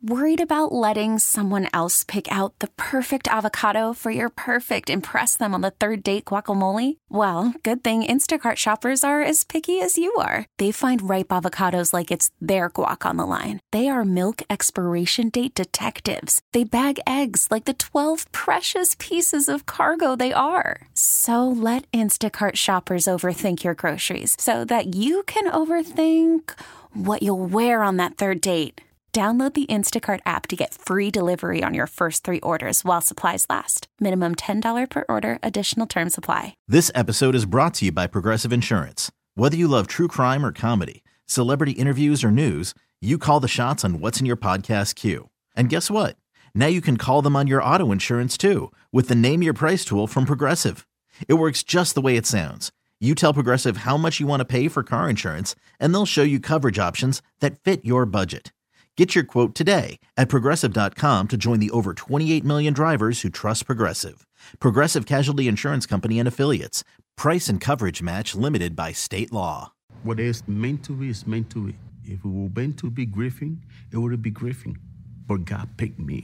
Worried about letting someone else pick out the perfect avocado for your perfect impress them on the third date guacamole? Well, good thing Instacart shoppers are as picky as you are. They find ripe avocados like it's their guac on the line. They are milk expiration date detectives. They bag eggs like the 12 precious pieces of cargo they are. So let Instacart shoppers overthink your groceries so that you can overthink what you'll wear on that third date. Download the Instacart app to get free delivery on your first 3 orders while supplies last. Minimum $10 per order. Additional terms apply. This episode is brought to you by Progressive Insurance. Whether you love true crime or comedy, celebrity interviews or news, you call the shots on what's in your podcast queue. And guess what? Now you can call them on your auto insurance too with the Name Your Price tool from Progressive. It works just the way it sounds. You tell Progressive how much you want to pay for car insurance, and they'll show you coverage options that fit your budget. Get your quote today at Progressive.com to join the over 28 million drivers who trust Progressive. Progressive Casualty Insurance Company and Affiliates. Price and coverage match limited by state law. What is meant to be is meant to be. If it were meant to be Griffin, it would be Griffin. But God picked me.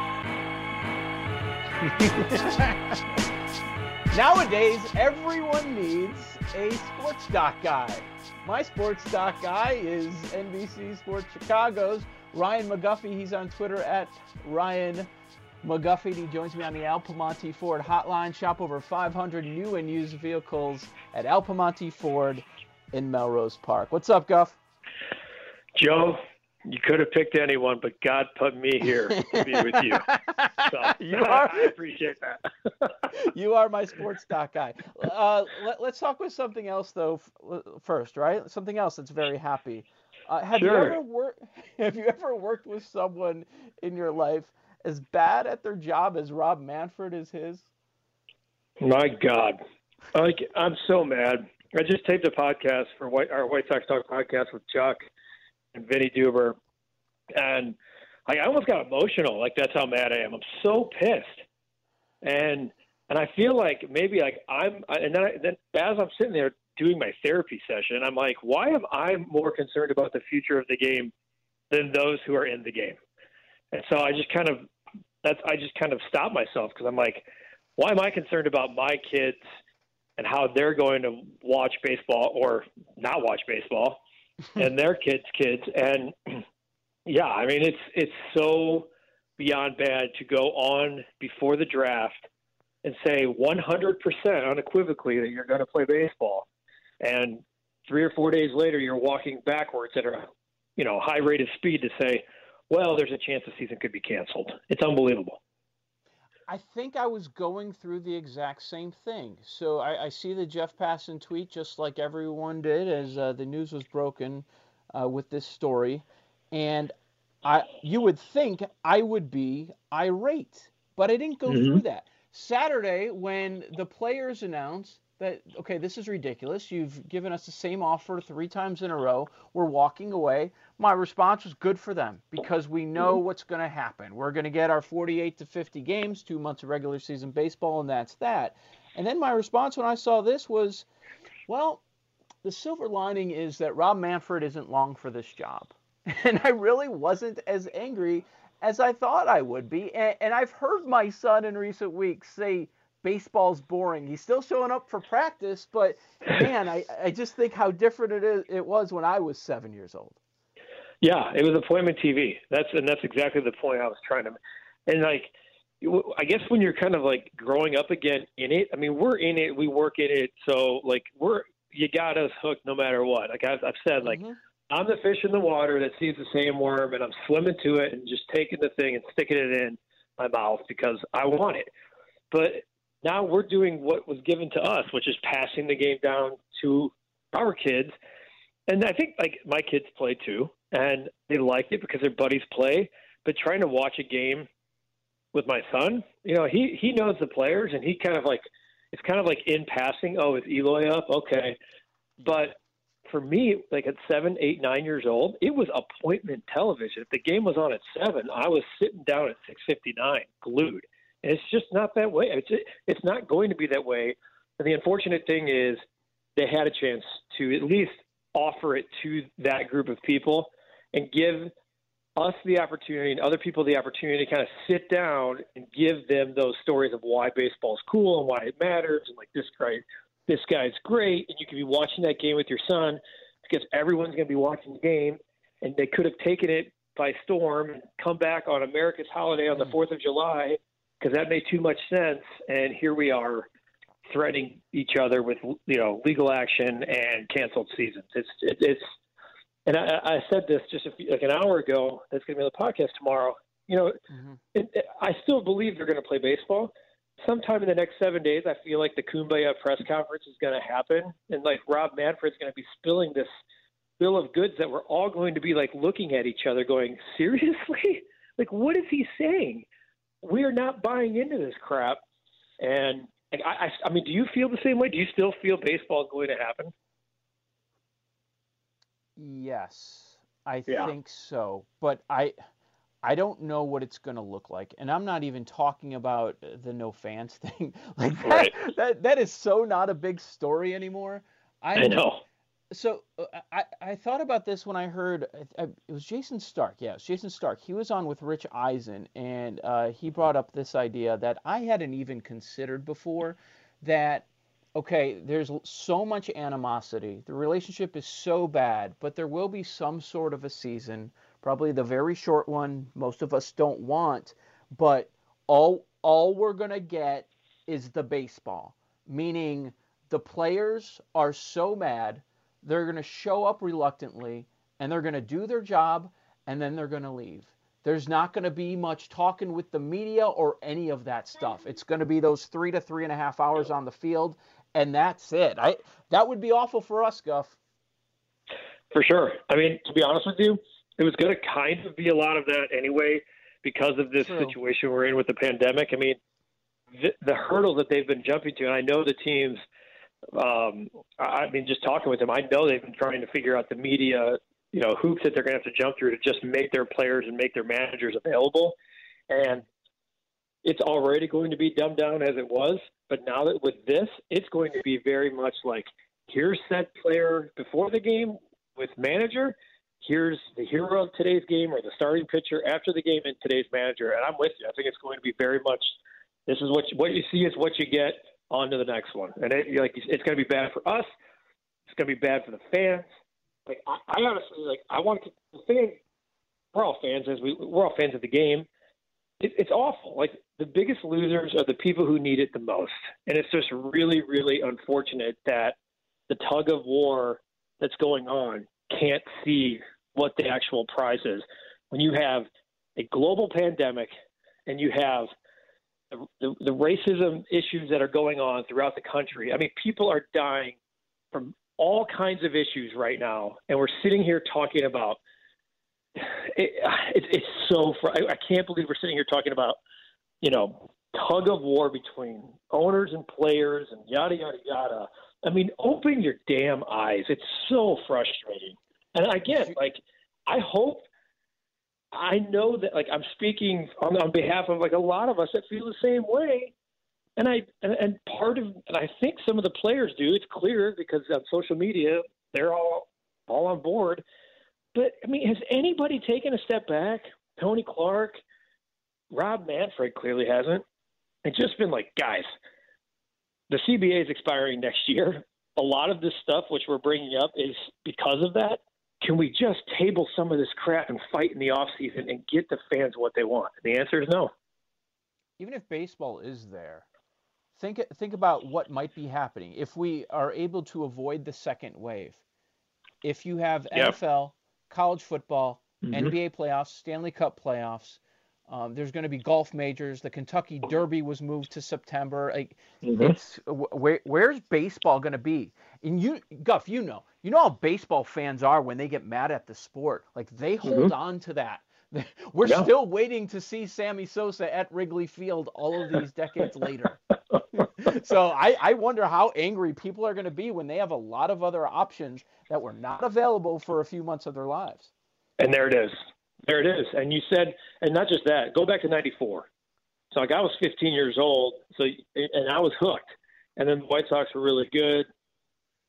Nowadays, everyone needs a sports doc guy. My sports doc guy is NBC Sports Chicago's Ryan McGuffey. He's on Twitter at Ryan McGuffey. He joins me on the Al Piemonte Ford hotline. Shop over 500 new and used vehicles at Al Piemonte Ford in Melrose Park. What's up, Guff? Joe, you could have picked anyone, but God put me here to be with you. So, I appreciate that. You are my sports doc guy. Let's talk with something else, though, first, right? Something else that's very happy. Have you ever worked with someone in your life as bad at their job as Rob Manfred is his? My God. I'm so mad. I just taped a podcast for our White Sox Talk podcast with Chuck and Vinny Duber, and I almost got emotional. Like, that's how mad I am. I'm so pissed, and I feel like maybe like then as I'm sitting there doing my therapy session, I'm like, why am I more concerned about the future of the game than those who are in the game? And so I just kind of stopped myself, because I'm like, why am I concerned about my kids and how they're going to watch baseball or not watch baseball? And their kids. And yeah, I mean, it's so beyond bad to go on before the draft and say 100% unequivocally that you're going to play baseball. And 3 or 4 days later, you're walking backwards at a high rate of speed to say, well, there's a chance the season could be canceled. It's unbelievable. I think I was going through the exact same thing. So I see the Jeff Passan tweet, just like everyone did as the news was broken with this story. And you would think I would be irate, but I didn't go through that. Saturday, when the players announced that, okay, this is ridiculous. You've given us the same offer 3 times in a row. We're walking away. My response was good for them, because we know what's going to happen. We're going to get our 48 to 50 games, 2 months of regular season baseball, and that's that. And then my response when I saw this was, well, the silver lining is that Rob Manfred isn't long for this job. And I really wasn't as angry as I thought I would be. And I've heard my son in recent weeks say baseball's boring. He's still showing up for practice, but man, I just think how different it was when I was 7 years old. Yeah, it was appointment TV. That's exactly the point I was trying to make. And like, I guess when you're kind of like growing up again in it, I mean, we're in it, we work in it. So like you got us hooked no matter what. Like I've said, like, I'm the fish in the water that sees the same worm, and I'm swimming to it and just taking the thing and sticking it in my mouth because I want it. But now we're doing what was given to us, which is passing the game down to our kids. And I think like my kids play too, and they like it because their buddies play. But trying to watch a game with my son, he knows the players, and he kind of like, it's kind of like in passing. Oh, is Eloy up? Okay. But for me, like at 7, 8, 9 years old, it was appointment television. If the game was on at 7, I was sitting down at 6:59, glued. And it's just not that way. It's not going to be that way. And the unfortunate thing is they had a chance to at least offer it to that group of people and give us the opportunity and other people the opportunity to kind of sit down and give them those stories of why baseball's cool and why it matters, and like this guy's great, and you can be watching that game with your son because everyone's going to be watching the game, and they could have taken it by storm and come back on America's holiday on the 4th of July because that made too much sense, and here we are threatening each other with legal action and canceled seasons. It's and I said this just like an hour ago. That's going to be on the podcast tomorrow. I still believe they're going to play baseball. Sometime in the next 7 days, I feel like the Kumbaya press conference is going to happen, and like Rob Manfred's going to be spilling this bill of goods that we're all going to be like looking at each other, going, seriously, like what is he saying? We are not buying into this crap. And I mean, do you feel the same way? Do you still feel baseball is going to happen? Yes, I think so. But I don't know what it's going to look like. And I'm not even talking about the no fans thing. Like that is so not a big story anymore. I know. So I thought about this when I heard it was Jason Stark. Yeah, it was Jason Stark. He was on with Rich Eisen, and he brought up this idea that I hadn't even considered before, that, okay, there's so much animosity. The relationship is so bad, but there will be some sort of a season, probably the very short one most of us don't want, but all we're going to get is the baseball, meaning the players are so mad, they're going to show up reluctantly, and they're going to do their job, and then they're going to leave. There's not going to be much talking with the media or any of that stuff. It's going to be those 3 to 3.5 hours on the field, and that's it. That would be awful for us, Guff. For sure. I mean, to be honest with you, it was going to kind of be a lot of that anyway because of this situation we're in with the pandemic. I mean, the hurdles that they've been jumping to, and I know the teams – I mean, just talking with them, I know they've been trying to figure out the media, hoops that they're going to have to jump through to just make their players and make their managers available. And it's already going to be dumbed down as it was. But now that with this, it's going to be very much like, here's set player before the game with manager. Here's the hero of today's game or the starting pitcher after the game and today's manager. And I'm with you. I think it's going to be very much, this is what you see is what you get. On to the next one. And it's going to be bad for us. It's going to be bad for the fans. Like I honestly, I want the fans. We're all fans we're all fans of the game. It's awful. Like the biggest losers are the people who need it the most. And it's just really, really unfortunate that the tug of war that's going on can't see what the actual prize is. When you have a global pandemic and you have the racism issues that are going on throughout the country. I mean, people are dying from all kinds of issues right now, and we're sitting here talking about it. It's so I can't believe we're sitting here talking about tug of war between owners and players and yada yada yada. I mean, open your damn eyes. It's so frustrating. And again, I hope. I know that, I'm speaking on behalf of a lot of us that feel the same way, and I think some of the players do. It's clear because on social media they're all on board. But I mean, has anybody taken a step back? Tony Clark, Rob Manfred clearly hasn't. It's just been like, guys, the CBA is expiring next year. A lot of this stuff which we're bringing up is because of that. Can we just table some of this crap and fight in the offseason and get the fans what they want? And the answer is no. Even if baseball is there, think about what might be happening if we are able to avoid the second wave. If you have NFL, college football, NBA playoffs, Stanley Cup playoffs, there's going to be golf majors. The Kentucky Derby was moved to September. It's where's baseball going to be? And Guff, you know how baseball fans are when they get mad at the sport. Like they hold on to that. We're still waiting to see Sammy Sosa at Wrigley Field all of these decades later. So I wonder how angry people are going to be when they have a lot of other options that were not available for a few months of their lives. And there it is. There it is. And you said, and not just that, go back to 94. So I was 15 years old, and I was hooked. And then the White Sox were really good.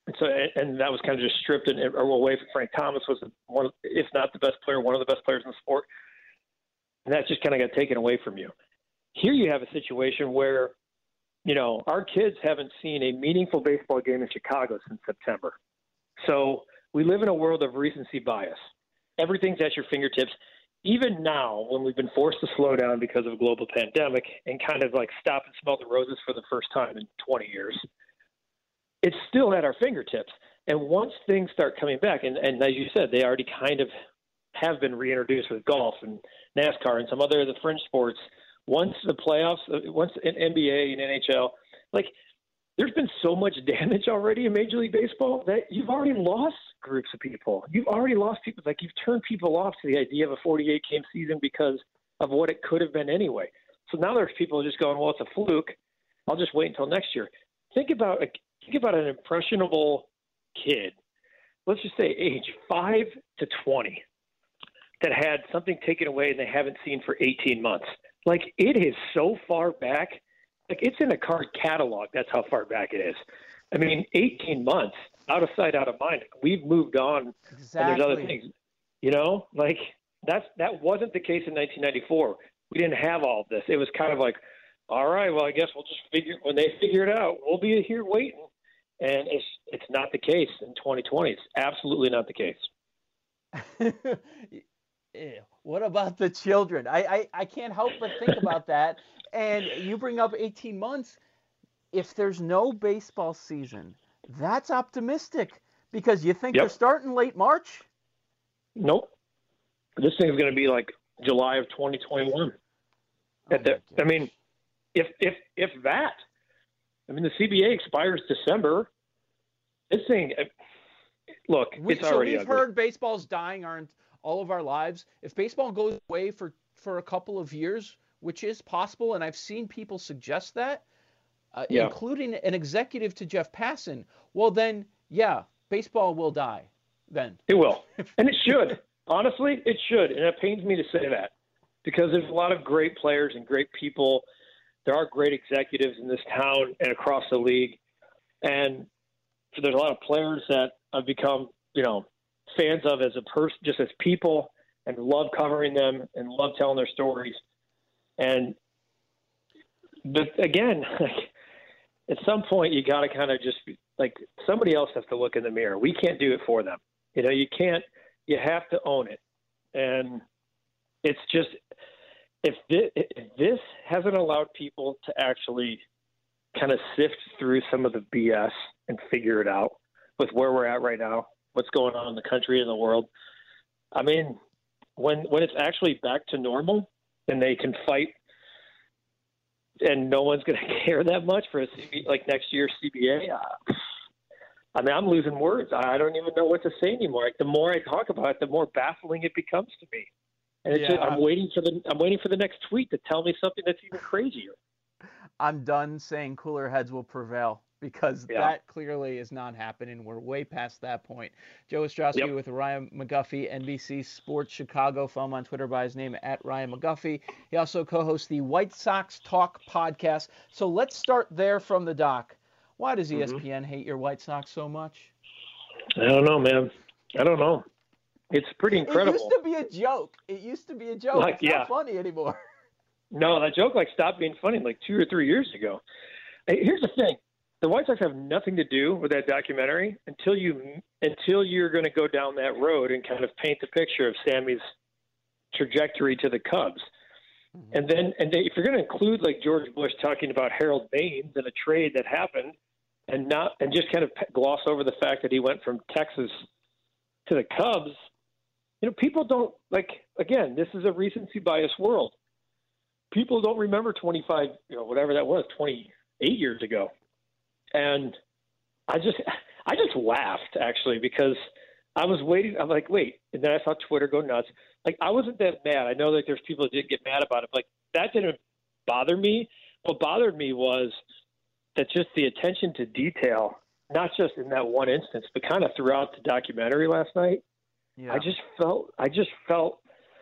And that was kind of just stripped away from Frank Thomas, was one, if not the best player, one of the best players in the sport. And that just kind of got taken away from you. Here you have a situation where, our kids haven't seen a meaningful baseball game in Chicago since September. So we live in a world of recency bias. Everything's at your fingertips. Even now, when we've been forced to slow down because of a global pandemic and kind of like stop and smell the roses for the first time in 20 years, it's still at our fingertips. And once things start coming back, and as you said, they already kind of have been reintroduced with golf and NASCAR and some other of the fringe sports, once the playoffs, once in NBA and NHL, like there's been so much damage already in Major League Baseball that you've already lost groups of people. You've already lost people. Like you've turned people off to the idea of a 48-game season because of what it could have been anyway. So now there's people just going, well, it's a fluke. I'll just wait until next year. Think about an impressionable kid, let's just say age 5 to 20, that had something taken away and they haven't seen for 18 months. Like, it is so far back. Like, it's in a card catalog. That's how far back it is. I mean, 18 months, out of sight, out of mind. We've moved on. Exactly. And there's other things. Like, that wasn't the case in 1994. We didn't have all of this. It was kind of like, all right, well, I guess we'll just when they figure it out, we'll be here waiting. And it's not the case in 2020. It's absolutely not the case. What about the children? I can't help but think about that. And you bring up 18 months. If there's no baseball season, that's optimistic because you think they're starting late March? Nope. This thing is going to be like July of 2021. I mean, if that. I mean, the CBA expires December. This thing, look, it's already we've ugly. heard baseball's dying all of our lives. If baseball goes away for a couple of years, which is possible, and I've seen people suggest that, including an executive to Jeff Passan, well then, baseball will die then. It will. And it should. Honestly, it should. And it pains me to say that because there's a lot of great players and great people. There are great executives in this town and across the league. And there's a lot of players that I've become, fans of as a person, just as people, and love covering them and love telling their stories. But again, at some point you got to kind of just somebody else has to look in the mirror. We can't do it for them. You can't, you have to own it. And it's just, if this hasn't allowed people to actually kind of sift through some of the BS and figure it out with where we're at right now, what's going on in the country and the world. I mean, when it's actually back to normal and they can fight and no one's going to care that much for next year's CBA, I mean, I'm losing words. I don't even know what to say anymore. The more I talk about it, the more baffling it becomes to me. And it's just, I'm waiting for the next tweet to tell me something that's even crazier. I'm done saying cooler heads will prevail because that clearly is not happening. We're way past that point. Joe Ostrowski with Ryan McGuffey, NBC Sports Chicago. Follow him on Twitter by his name at Ryan McGuffey. He also co-hosts the White Sox Talk podcast. So let's start there from the dock. Why does ESPN hate your White Sox so much? I don't know, man. I don't know. It's pretty incredible. It used to be a joke. It's not funny anymore. No, that joke stopped being funny 2 or 3 years ago. Hey, here's the thing. The White Sox have nothing to do with that documentary until you're going to go down that road and kind of paint the picture of Sammy's trajectory to the Cubs. Mm-hmm. And then if you're going to include George Bush talking about Harold Baines and a trade that happened and just kind of gloss over the fact that he went from Texas to the Cubs, people don't again, this is a recency bias world. People don't remember 25, whatever that was, 28 years ago. And I just laughed actually because I was waiting. I'm like, wait. And then I saw Twitter go nuts. I wasn't that mad. I know that there's people that did get mad about it, but that didn't bother me. What bothered me was that just the attention to detail, not just in that one instance, but kind of throughout the documentary last night. Yeah. I just felt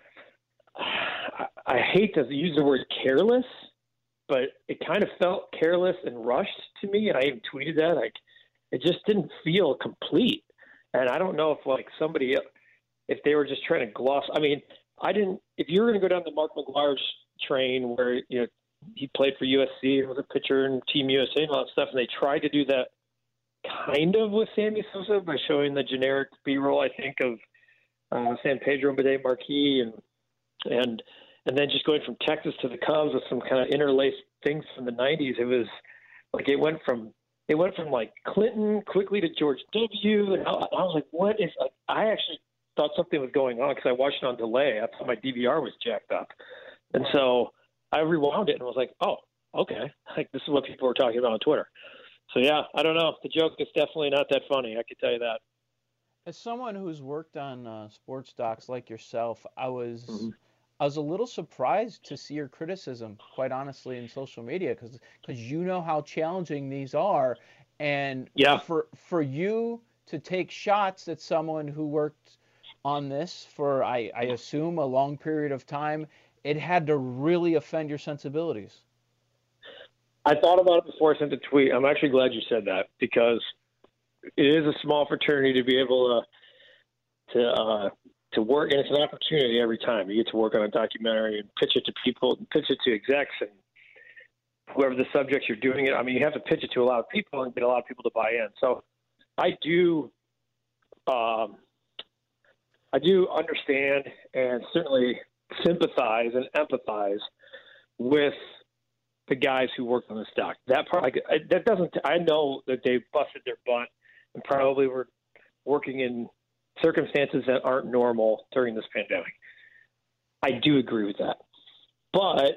I hate to use the word careless, but it kind of felt careless and rushed to me. And I even tweeted that it just didn't feel complete. And I don't know if like somebody, if they were just trying to gloss. I mean, if you were going to go down the Mark McGuire's train where, he played for USC and was a pitcher in Team USA and all that stuff, and they tried to do that kind of with Sammy Sosa by showing the generic B-roll, I think, of San Pedro Bede Marquis and then just going from Texas to the Cubs with some kind of interlaced things from the 90s. It was like it went from like Clinton quickly to George W. And I was like, what is – I actually thought something was going on because I watched it on delay. I thought my DVR was jacked up. And so I rewound it and was like, oh, okay. Like this is what people were talking about on Twitter. So, yeah, I don't know. The joke is definitely not that funny. I can tell you that. As someone who's worked on sports docs like yourself, I was a little surprised to see your criticism, quite honestly, in social media because you know how challenging these are. And for you to take shots at someone who worked on this for, I assume, a long period of time, it had to really offend your sensibilities. I thought about it before I sent the tweet. I'm actually glad you said that because it is a small fraternity to be able to work, and it's an opportunity every time you get to work on a documentary and pitch it to people, pitch it to execs and whoever the subject you're doing it. I mean, you have to pitch it to a lot of people and get a lot of people to buy in. So I do understand and certainly sympathize and empathize with the guys who worked on this doc. That part, I know that they busted their butt and probably were working in circumstances that aren't normal during this pandemic. I do agree with that. But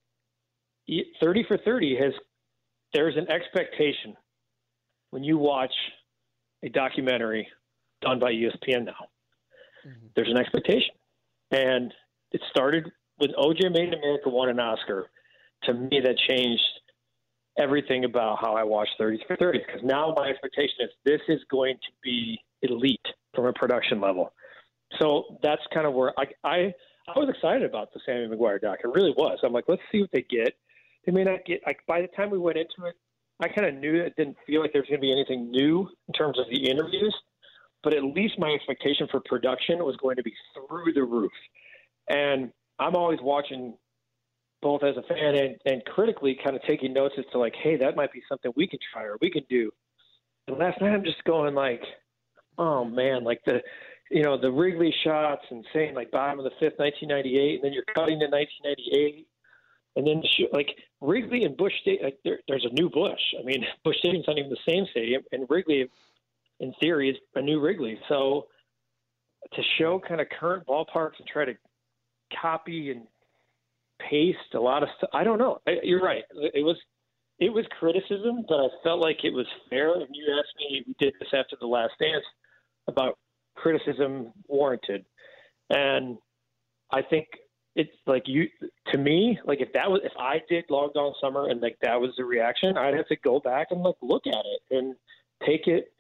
30 for 30 there's an expectation when you watch a documentary done by ESPN now. Mm-hmm. There's an expectation. And it started when OJ Made in America won an Oscar. To me, that changed everything about how I watch 30 for 30 because now my expectation is this is going to be elite from a production level. So that's kind of where I was excited about the Sammy McGuire doc. It really was. I'm like, let's see what they get. They may not get – by the time we went into it, I kind of knew that it didn't feel like there was going to be anything new in terms of the interviews, but at least my expectation for production was going to be through the roof. And I'm always watching – both as a fan and critically kind of taking notes as to like, hey, that might be something we could try or we could do. And last night I'm just going like, oh man, like the Wrigley shots and saying like bottom of the fifth, 1998, and then you're cutting to 1998. And then like Wrigley and Busch Stadium, like there's a new Busch. I mean, Busch Stadium's not even the same stadium, and Wrigley, in theory, is a new Wrigley. So to show kind of current ballparks and try to copy and paste a lot of stuff. I don't know. You're right. It was criticism, but I felt like it was fair. And you asked me, we did this after The Last Dance, about criticism warranted. And I think it's like to me, like if I did Long Gone Summer and like that was the reaction, I'd have to go back and like look at it and take it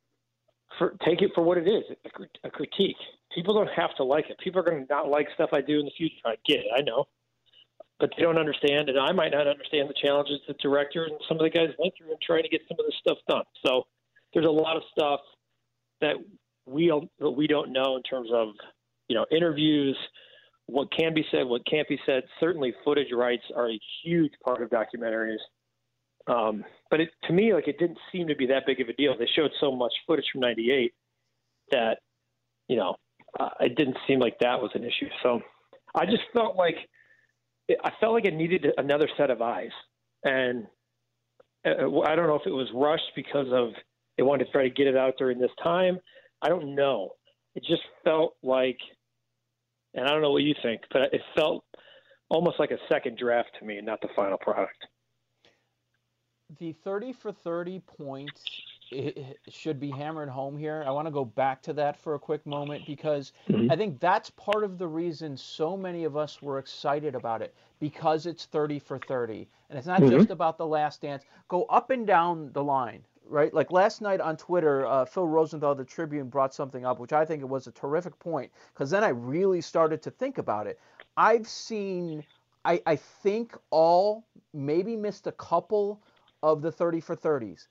for what it is, a critique. People don't have to like it. People are going to not like stuff I do in the future. I get it. I know. But they don't understand, and I might not understand the challenges the director and some of the guys went through in trying to get some of this stuff done. So there's a lot of stuff that we don't know in terms of, interviews, what can be said, what can't be said. Certainly footage rights are a huge part of documentaries. But to me, like it didn't seem to be that big of a deal. They showed so much footage from 98 that, it didn't seem like that was an issue. So I just felt like it needed another set of eyes. And I don't know if it was rushed because of they wanted to try to get it out during this time. I don't know. It just felt like, and I don't know what you think, but it felt almost like a second draft to me, not the final product. The 30 for 30 points should be hammered home here. I want to go back to that for a quick moment because I think that's part of the reason so many of us were excited about it because it's 30 for 30. And it's not just about The Last Dance. Go up and down the line, right? Like last night on Twitter, Phil Rosenthal of the Tribune brought something up, which I think it was a terrific point because then I really started to think about it. I've seen, I think maybe missed a couple of the 30 for 30s.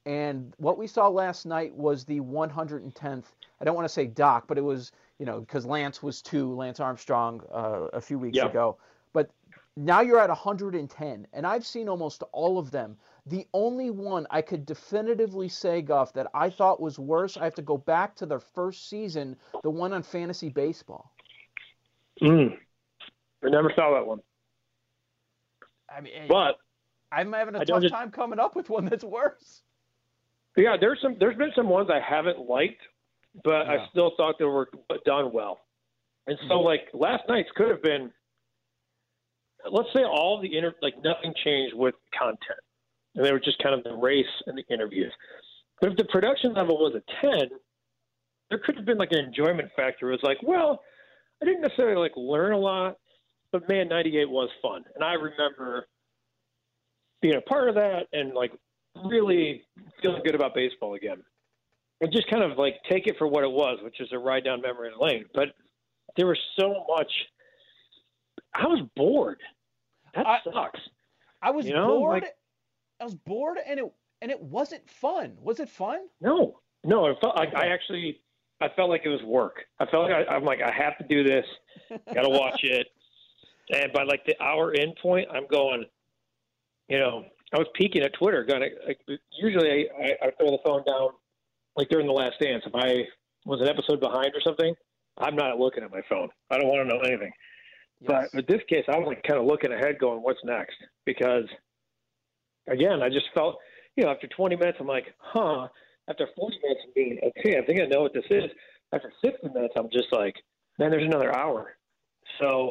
And what we saw last night was the 110th. I don't want to say dock, but it was, because Lance Armstrong a few weeks ago. But now you're at 110, and I've seen almost all of them. The only one I could definitively say, Guff, that I thought was worse, I have to go back to their first season, the one on Fantasy Baseball. I never saw that one. I mean, but I'm having a tough time coming up with one that's worse. Yeah, there's been some ones I haven't liked, but I still thought they were done well. And so, last night's could have been, let's say all the nothing changed with content. And they were just kind of the race and the interviews. But if the production level was a 10, there could have been an enjoyment factor. It was well, I didn't necessarily learn a lot, but man, 98 was fun. And I remember being a part of that and really feeling good about baseball again. And just kind of take it for what it was, which is a ride down memory lane. But there was so much. I was bored. That sucks. I was bored. I was bored, and it wasn't fun. Was it fun? No. It felt I felt like it was work. I felt like I'm I have to do this. Got to watch it. And by the hour in point, I'm going. I was peeking at Twitter. Usually I throw the phone down during the Last Dance. If I was an episode behind or something, I'm not looking at my phone. I don't want to know anything. Yes. But in this case, I was kind of looking ahead going, what's next? Because, again, I just felt, after 20 minutes, I'm after 40 minutes of being, okay, I think I know what this is. After 60 minutes, I'm just man, there's another hour. So,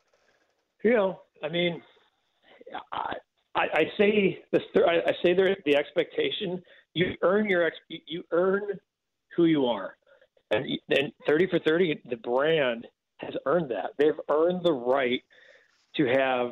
I say the expectation. You earn who you are, and 30 for 30, the brand has earned that. They've earned the right to have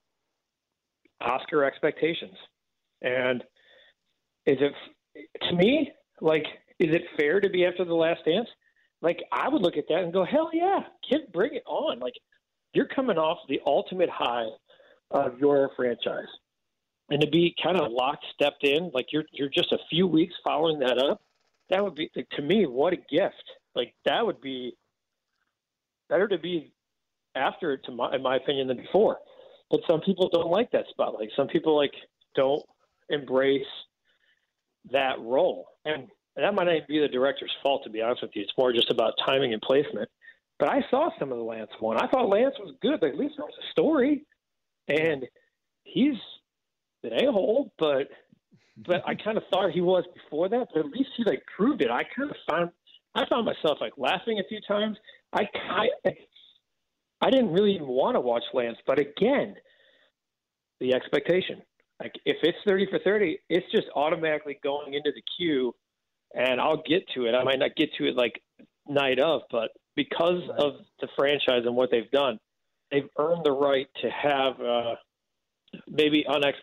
Oscar expectations. And is it, to me, is it fair to be after the Last Dance? I would look at that and go, hell yeah, bring it on. You're coming off the ultimate high of your franchise. And to be kind of stepped in, you're just a few weeks following that up, that would be, to me, what a gift. That would be better to be after it, in my opinion, than before. But some people don't like that spotlight. Some people don't embrace that role. And that might not even be the director's fault, to be honest with you. It's more just about timing and placement. But I saw some of the Lance one. I thought Lance was good. At least there was a story. And he's an a-hole, but I kind of thought he was before that. But at least he proved it. I found myself laughing a few times. I didn't really even want to watch Lance, but again, the expectation. If it's 30 for 30, it's just automatically going into the queue, and I'll get to it. I might not get to it night of, but because of the franchise and what they've done, they've earned the right to have maybe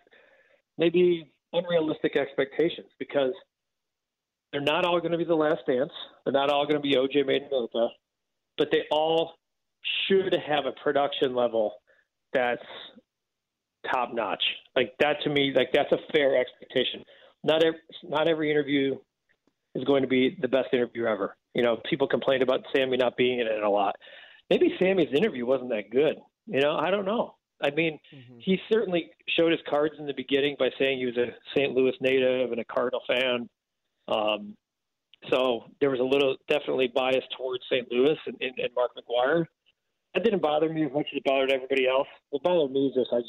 unrealistic expectations, because they're not all going to be the Last Dance. They're not all going to be O.J. Made in America, but they all should have a production level that's top notch. That to me, that's a fair expectation. Not every interview is going to be the best interview ever. People complain about Sammy not being in it a lot. Maybe Sammy's interview wasn't that good. I don't know. He certainly showed his cards in the beginning by saying he was a St. Louis native and a Cardinal fan. So there was a little definitely bias towards St. Louis and Mark McGwire. That didn't bother me as much as it bothered everybody else. What bothered me is I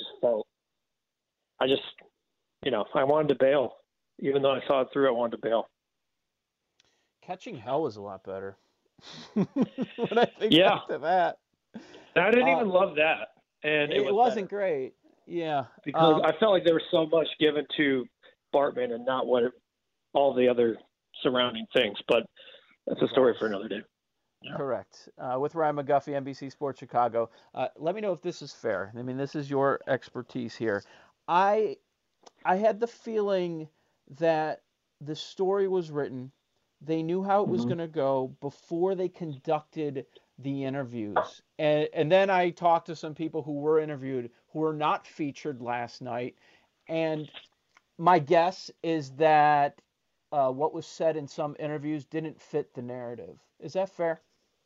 wanted to bail. Even though I saw it through, I wanted to bail. Catching Hell was a lot better. When I think back to that. I didn't even love that. And it wasn't great. Yeah. Because I felt like there was so much given to Bartman and not all the other surrounding things. But that's a story for another day. Yeah. Correct. With Ryan McGuffey, NBC Sports Chicago. Let me know if this is fair. This is your expertise here. I had the feeling that the story was written. They knew how it was going to go before they conducted the interviews. And then I talked to some people who were interviewed who were not featured last night. And my guess is that what was said in some interviews didn't fit the narrative. Is that fair?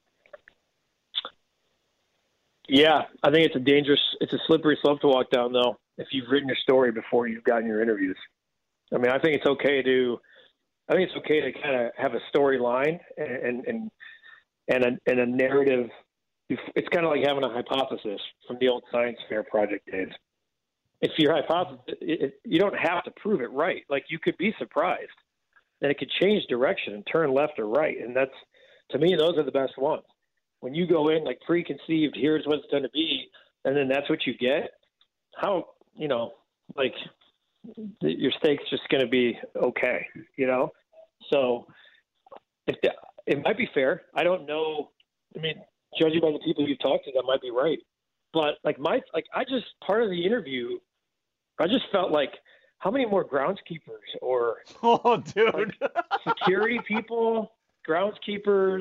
Yeah, I think it's a slippery slope to walk down, though, if you've written your story before you've gotten your interviews. I mean, I think it's okay to kind of have a storyline and a narrative. It's kind of like having a hypothesis from the old science fair project days. If your hypothesis, you don't have to prove it right. Like, you could be surprised, and it could change direction and turn left or right. And that's, to me, those are the best ones. When you go in like preconceived, here's what it's going to be, and then that's what you get. How, like, your steak's just going to be okay, So it might be fair. I don't know. I mean, judging by the people you've talked to, that might be right. But part of the interview, I just felt like, how many more groundskeepers or security people, groundskeepers,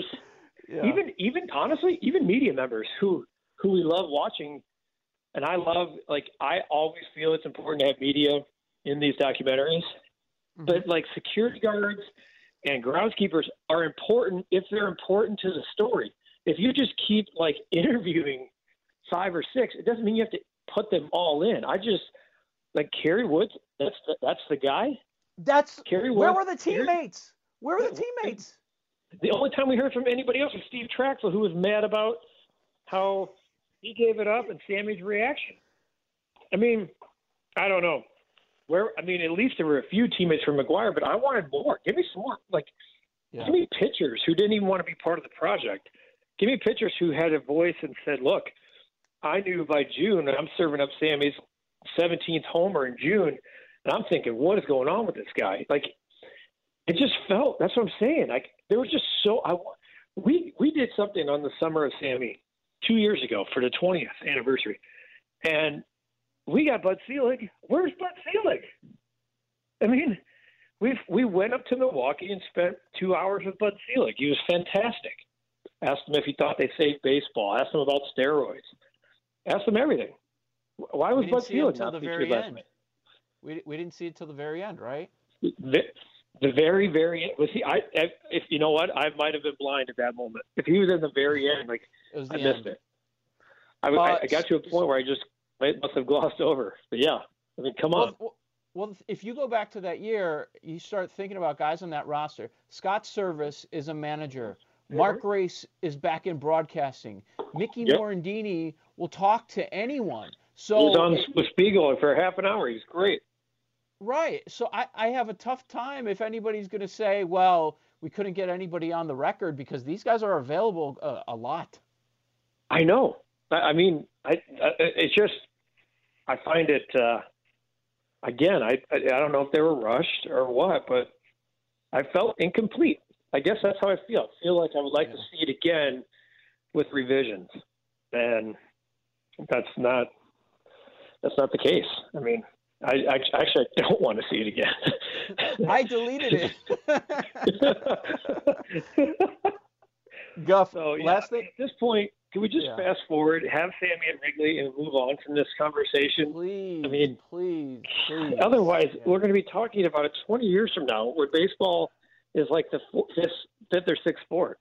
even honestly, even media members who we love watching. And I always feel it's important to have media in these documentaries, but like security guards and groundskeepers are important if they're important to the story. If you just keep like interviewing 5 or 6, it doesn't mean you have to put them all in. I just like Kerry Woods. That's the guy. That's Kerry Woods. Where were the teammates? Where were the teammates? The only time we heard from anybody else was Steve Traxel, who was mad about how he gave it up and Sammy's reaction. I mean, I don't know. At least there were a few teammates from McGuire, but I wanted more. Give me some more. Give me pitchers who didn't even want to be part of the project. Give me pitchers who had a voice and said, look, I knew by June I'm serving up Sammy's 17th homer in June, and I'm thinking, what is going on with this guy? Like, it just felt – that's what I'm saying. Like, there was just so – we did something on the summer of Sammy 2 years ago for the 20th anniversary, and we got Bud Selig. Where's Bud Selig? I mean, we went up to Milwaukee and spent 2 hours with Bud Selig. He was fantastic. Asked him if he thought they saved baseball. Asked him about steroids. Asked him everything. Why was Bud Selig not featured last night? We didn't see it till the very end, right? The very, very end. Was he? If you know what, I might have been blind at that moment. If he was in the very end, I missed it. I got to a point where I must have glossed over. But yeah, I mean, come on. Well, if you go back to that year, you start thinking about guys on that roster. Scott Service is a manager. Mark Grace is back in broadcasting. Mickey Morandini will talk to anyone. So he was on with Spiegel for half an hour. He's great. Right. So I have a tough time if anybody's going to say, well, we couldn't get anybody on the record because these guys are available a lot. I know. I mean, it's just, I find it, again, I don't know if they were rushed or what, but I felt incomplete. I guess that's how I feel. I feel like I would like to see it again with revisions. And that's not the case. I mean, I don't want to see it again. I deleted it. Guff, so, last thing. At this point, can we just fast forward, have Sammy at Wrigley, and move on from this conversation? Please. I mean, please. Otherwise, we're going to be talking about it 20 years from now, where baseball is like the fifth or sixth sport.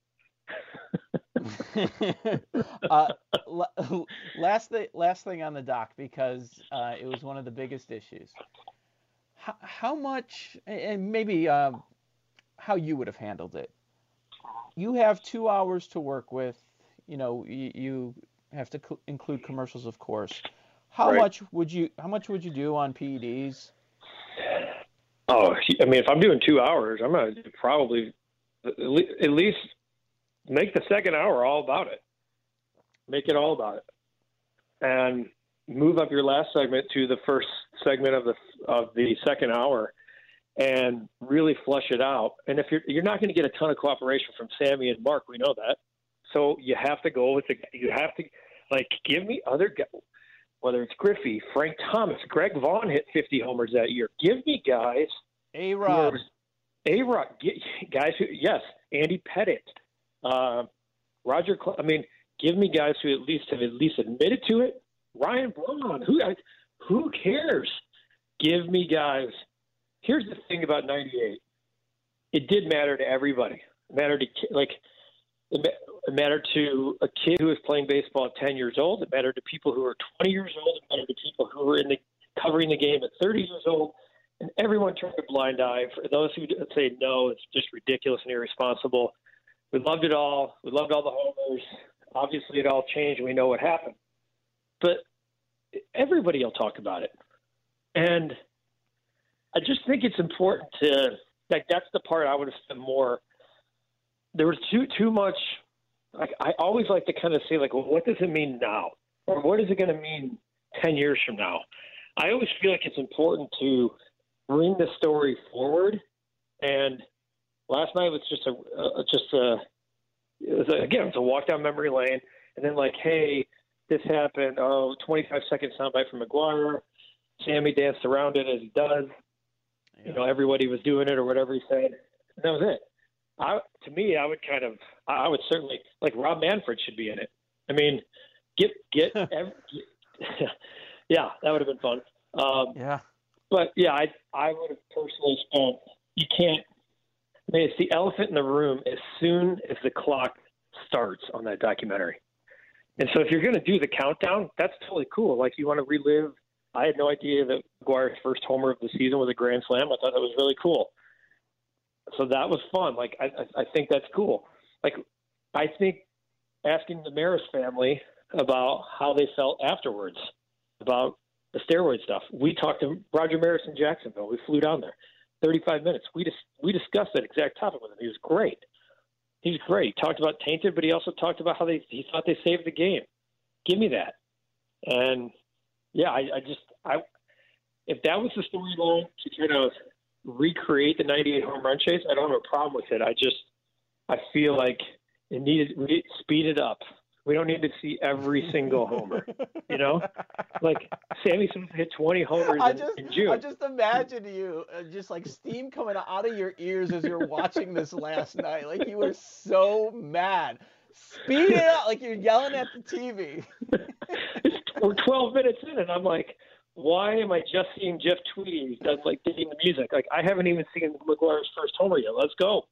Last thing on the doc, because it was one of the biggest issues. How much, and maybe how you would have handled it. You have 2 hours to work with. You know, you have to include commercials, of course. How much would you do on PEDs? Oh, I mean, if I'm doing 2 hours, I'm going to probably at least make the second hour all about it. Make it all about it, and move up your last segment to the first segment of the second hour, and really flush it out. And if you're not going to get a ton of cooperation from Sammy and Mark, we know that. So you have to go with give me other guys, whether it's Griffey, Frank Thomas, Greg Vaughn hit 50 homers that year. Give me guys. A-Rod, guys who, Andy Pettit, Roger. I mean, give me guys who at least have admitted to it. Ryan Braun, who cares? Give me guys. Here's the thing about '98. it did matter to everybody. It mattered to it mattered to a kid who was playing baseball at 10 years old. It mattered to people who were 20 years old. It mattered to people who were covering the game at 30 years old. And everyone turned a blind eye. For those who say no, it's just ridiculous and irresponsible. We loved it all. We loved all the homers. Obviously, it all changed. We know what happened. But everybody will talk about it. And I just think it's important to – that's the part I would have spent more – there was too much – I always like to kind of say, well, what does it mean now? Or what is it going to mean 10 years from now? I always feel like it's important to – bring the story forward. And last night was it was a walk down memory lane. And then hey, this happened. 25-second soundbite from McGwire. Sammy danced around it as he does. Yeah. Everybody was doing it or whatever he said. And that was it. To me, I would certainly Rob Manfred should be in it. I mean, yeah, that would have been fun. Yeah. But, yeah, I would have personally spent – you can't – it's the elephant in the room as soon as the clock starts on that documentary. And so if you're going to do the countdown, that's totally cool. You want to relive – I had no idea that McGwire's first homer of the season was a grand slam. I thought that was really cool. So that was fun. I think that's cool. I think asking the Maris family about how they felt afterwards, about – the steroid stuff. We talked to Roger Maris in Jacksonville. We flew down there, 35 minutes. We discussed that exact topic with him. He was great. He talked about tainted, but he also talked about how he thought they saved the game. Give me that. And yeah, if that was the storyline to try to recreate the 98 home run chase, I don't have a problem with it. I feel like we speed it up. We don't need to see every single homer, Sammy Smith hit 20 homers in June. I just imagine you, just steam coming out of your ears as you're watching this last night. You were so mad. Speed it up, you're yelling at the TV. We're 12 minutes in, and I'm like, why am I just seeing Jeff Tweedy? He's done digging the music. I haven't even seen McGwire's first homer yet. Let's go.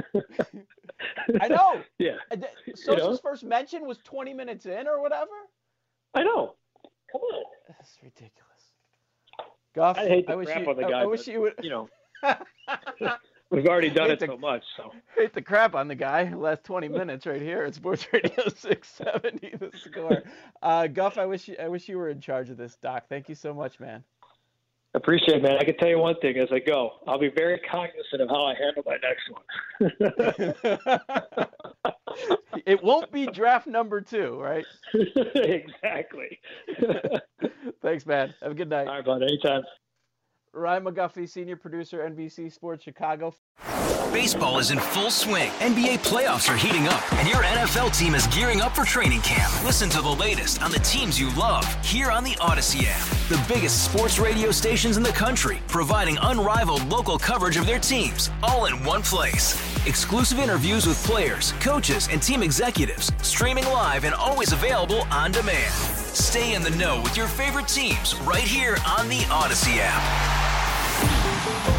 I know. Yeah. Sosa's first mention was 20 minutes in or whatever. I know. Come on. That's ridiculous. Goff, I hate to crap on the guy. I wish you would. We've already done it so much. So hate the crap on the guy. Last 20 minutes right here at Sports Radio 670 The Score. Goff, I wish you were in charge of this, Doc. Thank you so much, man. Appreciate it, man. I can tell you one thing as I go. I'll be very cognizant of how I handle my next one. It won't be draft number 2, right? Exactly. Thanks, man. Have a good night. All right, bud. Anytime. Ryan McGuffey, senior producer, NBC Sports Chicago. Baseball is in full swing. NBA playoffs are heating up, and your NFL team is gearing up for training camp. Listen to the latest on the teams you love here on the Odyssey app. The biggest sports radio stations in the country, providing unrivaled local coverage of their teams, all in one place. Exclusive interviews with players, coaches, and team executives, streaming live and always available on demand. Stay in the know with your favorite teams right here on the Odyssey app.